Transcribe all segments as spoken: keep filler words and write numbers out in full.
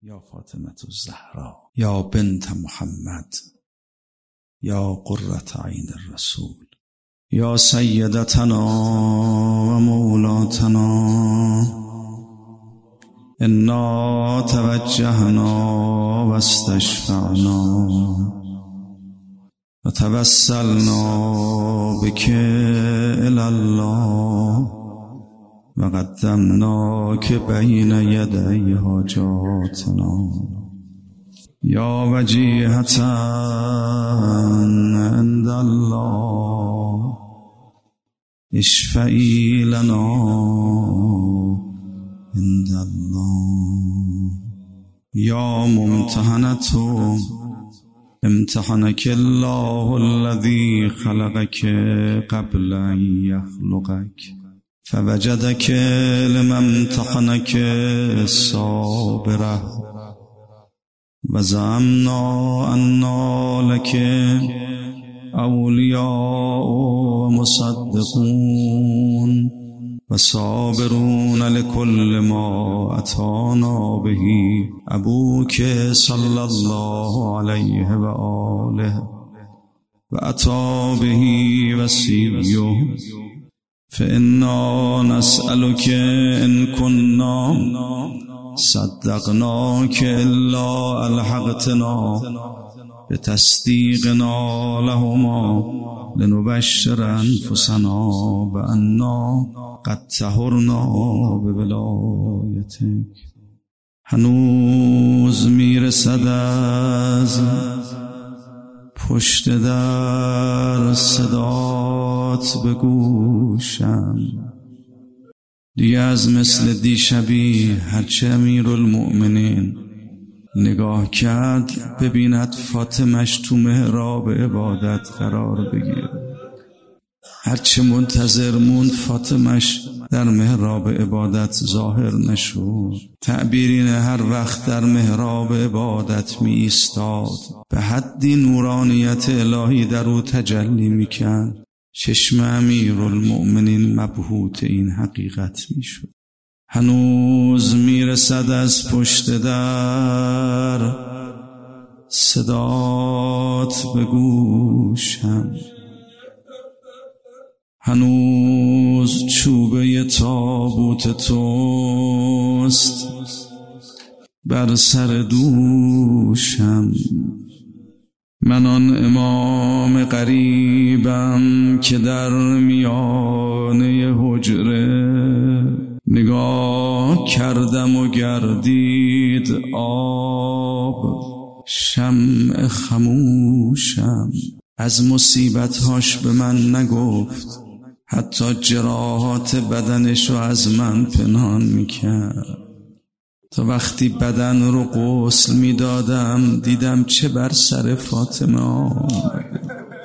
یا فاطمة الزهرا یا بنت محمد یا قرة عین الرسول یا سیدتنا و مولاتنا انا توجهنا و استشفعنا و توسلنا بک الی الله و قدمناک بین یدی حاجاتنا یا وجیهة عند الله اشفعی لنا عند الله یا ممتحنة امتحنک الله الذی خلقک قبل ان یخلقک فوجدك لما امتحنك صابرة وزعمنا أننا لك أولياء ومصدقون وصابرون لكل ما أتانا به أبوك صلى الله عليه وآله وأتى به وصيه فإنا نسألك إن كنا صدقناك إلا ألحقتنا بتصديقنا لهما لنبشر أنفسنا بأننا قد طهرنا بولایتك. هنوز میرسد از پشت در صدات به گوشم، دیگه از مثل دیشبی هرچه امیرالمؤمنین نگاه کرد ببیند فاطمش تو محراب عبادت قرار بگیر، هرچه منتظر موند فاطمش در محراب عبادت ظاهر نشد. تعبیرین هر وقت در محراب عبادت می ایستاد به حدی نورانیت الهی در او تجلی می کرد، چشم امیرالمؤمنین مبهوت این حقیقت می شد. هنوز می رسد از پشت در صدات به گوشم، هنوز چوبه تابوت توست بر سر دوشم. من آن امام غریبم که در میانه حجره نگاه کردم و گردید آب، شمع خموشم. از مصیبتهاش به من نگفت، حتی جراحات بدنشو از من پنهان میکرد. تا وقتی بدن رو غسل میدادم دیدم چه بر سر فاطمه آمده.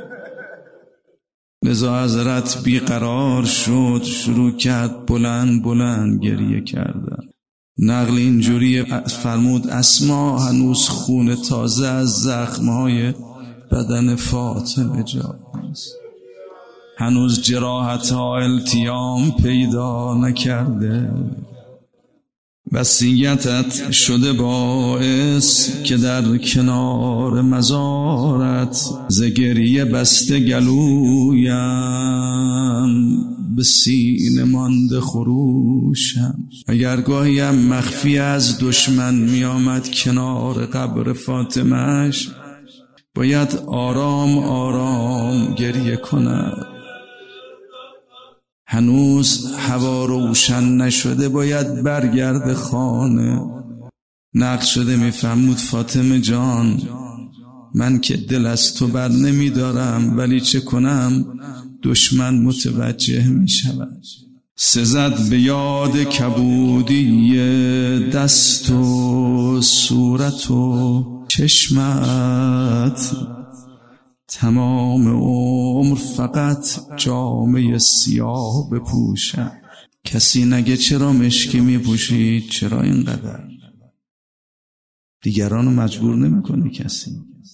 لذا حضرت بیقرار شد، شروع کرد بلند بلند گریه کردن. نقل اینجوری فرمود اسما هنوز خون تازه از زخمهای بدن فاطمه جاست، هنوز جراحت ها التیام پیدا نکرده. وصیتت شده باعث که در کنار مزارت ز گریه بسته گلویم به سینه مانده خروشم. اگر گاهیم مخفی از دشمن می آمد کنار قبر فاطمهش، باید آرام آرام گریه کند. هنوز هوا روشن نشده، باید برگرد خانه. نقل شده میفرمود فاطمه جان، من که دل از تو بر نمی دارم، ولی چه کنم دشمن متوجه می شود. سزد به یاد کبودی دست و صورت و چشمت، تمام عمر فقط جامه سیاه بپوشم. کسی نگه چرا مشکی میپوشید، چرا اینقدر؟ دیگرانو مجبور نمیکنه کسی.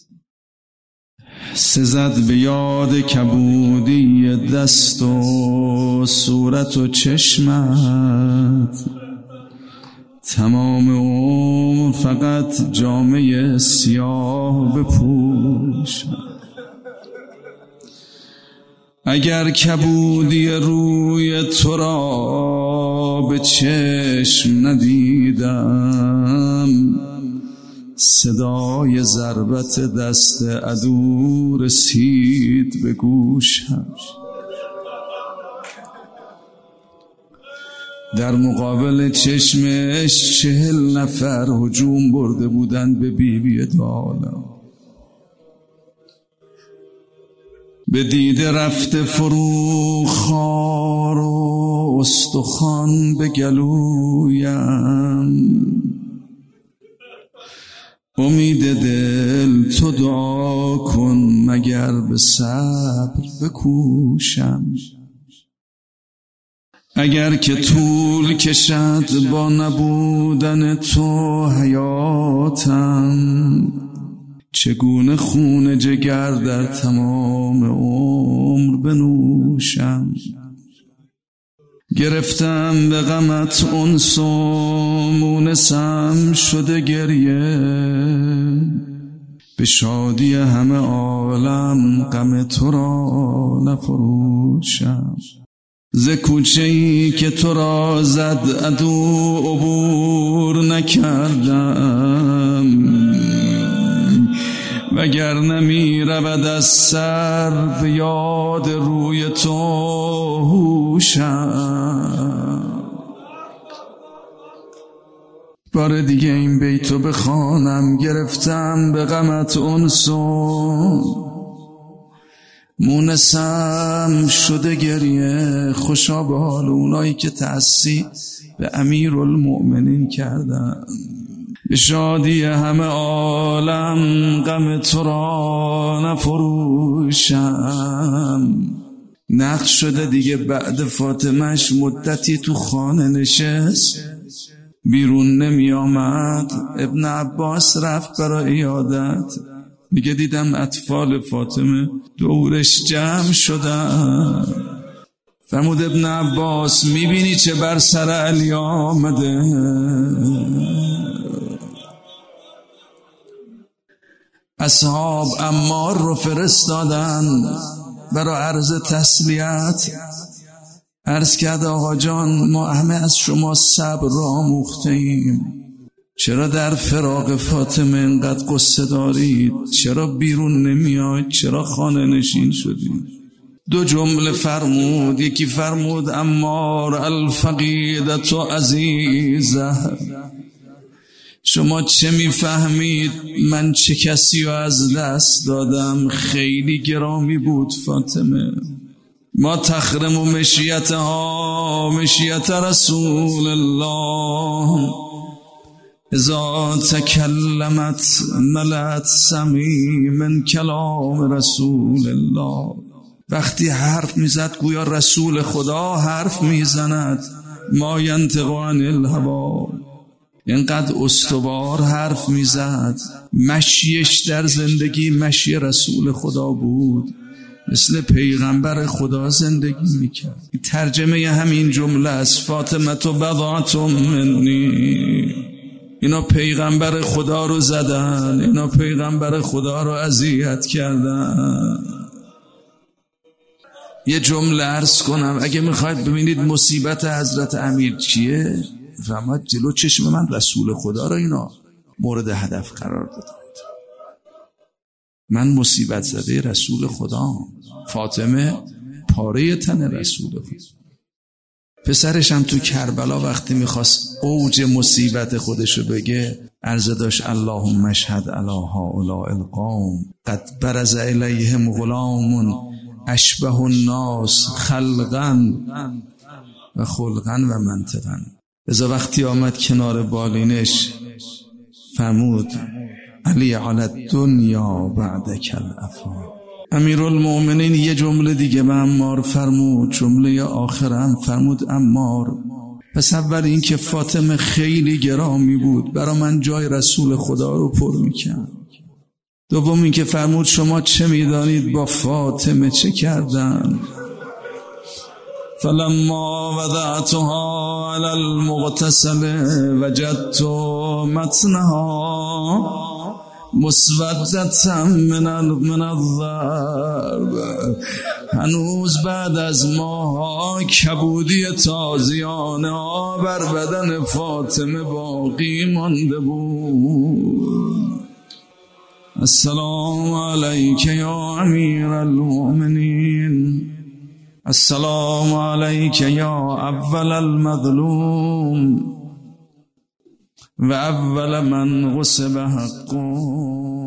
سزد به یاد کبودی دست و صورت و چشمت، تمام عمر فقط جامه سیاه بپوشم. اگر کبودی روی تو را به چشم ندیدم، صدای ضربت دست عدو رسید به گوشم. در مقابل چشمش چهل نفر هجوم برده بودند به بیبی دالا. به دیده رفته فرو خار و استخوان به گلویم. امید دل تو دعا کن مگر به صبر بکوشم. اگر که طول کشد با نبودن تو حیاتم، چگونه خون جگر در تمام عمر بنوشم. گرفتم به غمت انس و مونسم شده گریه، به شادی همه عالم غم تو را نفروشم. ز کوچه‌ای که تو را زد عدو عبور نکردم، وگر نمی رود از سر به یاد روی تو هوشم. بار دیگه این بیتو بخوانم. گرفتم به غمت انس و مونسم شده گریه. خوشا به حال اونایی که تأسی به امیرالمؤمنین کردن. به شادی همه عالم غم تو را نفروشم. نقش شده دیگه بعد فاطمهش مدتی تو خانه نشست، بیرون نمی آمد. ابن عباس رفت برای عیادت، میگه دیدم اطفال فاطمه دورش جمع شدن. فرمود ابن عباس میبینی چه بر سر علی آمده؟ اصحاب عمار رو فرستادن برای عرض تسلیت. عرض کرد آقا جان ما همه از شما صبر را آموخته ایم، چرا در فراق فاطمه اینقدر قصه دارید؟ چرا بیرون نمیاید؟ چرا خانه نشین شدید؟ دو جمله فرمود. یکی فرمود عمار الفقیدت عزیزه، شما چه میفهمید من چه کسی رو از دست دادم؟ خیلی گرامی بود فاطمه. ما تخرم و مشیتها مشیت رسول الله، اذا تکلمت ملت سمی من کلام رسول الله. وقتی حرف میزد گویا رسول خدا حرف میزند. ما ینطق عن الهوا، اینقدر استوار حرف میزد. مشیش در زندگی مشی رسول خدا بود، مثل پیغمبر خدا زندگی میکرد. ترجمه همین جمله است. فاطمه تو بضعة منی، اینا پیغمبر خدا رو زدن، اینا پیغمبر خدا رو اذیت کردن. یه جمله عرض کنم، اگه میخواید ببینید مصیبت حضرت امیر چیه، فرمود جلو چشم من رسول خدا رو اینا مورد هدف قرار دادند. من مصیبت زده رسول خدا، فاطمه پاره تن رسول خدا. پسرش هم تو کربلا وقتی میخواست اوج مصیبت خودشو بگه عرض داشت اللهم اشهد علی هؤلاء القوم قد برز الیهم غلام اشبه الناس خلقا و خلقا و منطقا. ازا وقتی آمد کنار بالینش فرمود علی علی الدنیا بعدک الافا. امیرالمؤمنین یه جمله دیگه به عمار فرمود، جمله آخرم فرمود عمار پس اول این که فاطمه خیلی گرامی بود، برا من جای رسول خدا رو پر میکرد. دوم این که فرمود شما چه میدانید با فاطمه چه کردن؟ فلما وضعتها على المغتسل وجدت متنها مسودة من من الضرب. هنوز بعد از ماها کبودی تازیانه ها بر بدن فاطمه باقی مانده بود. السلام علیک یا امیر المؤمنین، السلام علیک یا اول المظلوم و اول من غصب حقه.